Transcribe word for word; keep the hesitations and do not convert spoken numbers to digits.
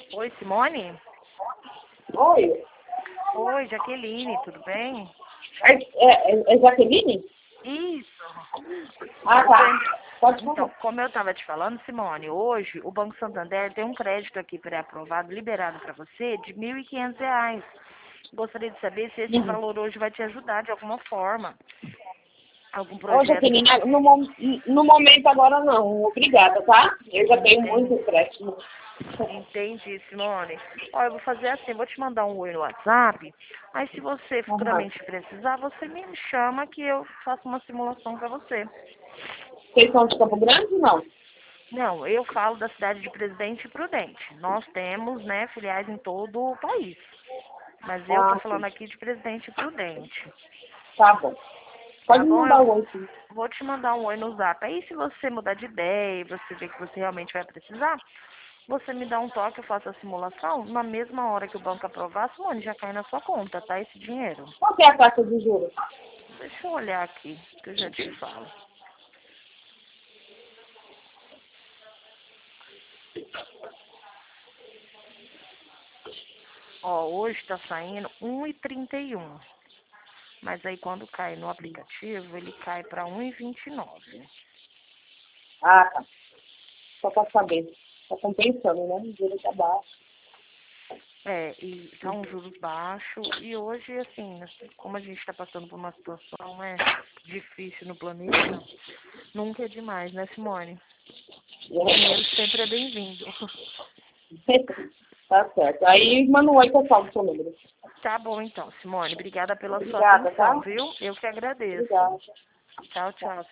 Oi, Simone? Oi, Oi, Jaqueline, tudo bem? é, é, é Jaqueline? Isso. Ah, Eu tô tá. indo- Pode Então, falar. como eu estava te falando, Simone, hoje o Banco Santander tem um crédito aqui pré-aprovado, liberado para você, de mil e quinhentos reais. Gostaria de saber se esse Uhum. valor hoje vai te ajudar de alguma forma. Algum Ô, projeto que Jaqueline, você... no, mom- no momento agora não. Obrigada, tá? Eu já tenho muito Entende? empréstimo. Entendi, Simone. Ó, eu vou fazer assim, vou te mandar um oi no WhatsApp. Aí se você Aham. futuramente precisar, você me chama que eu faço uma simulação para você. Vocês são de Campo Grande ou não? Não, eu falo da cidade de Presidente Prudente. Nós temos, né, filiais em todo o país. Mas eu tô Ah, sim. falando aqui de Presidente Prudente. Tá bom. Tá Pode me bom? mandar Eu o oi, sim. vou te mandar um oi no zap. Aí se você mudar de ideia e você ver que você realmente vai precisar, você me dá um toque, eu faço a simulação. Na mesma hora que o banco aprovar, Simone, já cai na sua conta, tá? Esse dinheiro. Qual que é a taxa de juros? Deixa eu olhar aqui, que eu já te falo. Ó, hoje tá saindo um e trinta e um. Mas aí quando cai no aplicativo, ele cai para um e vinte e nove. Ah, tá. Só pra saber. Tá compensando, né? O juro tá baixo. É, e tá um juros baixo. E hoje, assim, como a gente está passando por uma situação né, difícil no planeta, nunca é demais, né, Simone? Dinheiro sempre é bem-vindo. Tá certo. Aí manda um oi que eu falo o seu número. Tá bom, então, Simone. Obrigada pela sua Obrigada, atenção, tá? viu? Eu que agradeço. Obrigada. Tchau, tchau.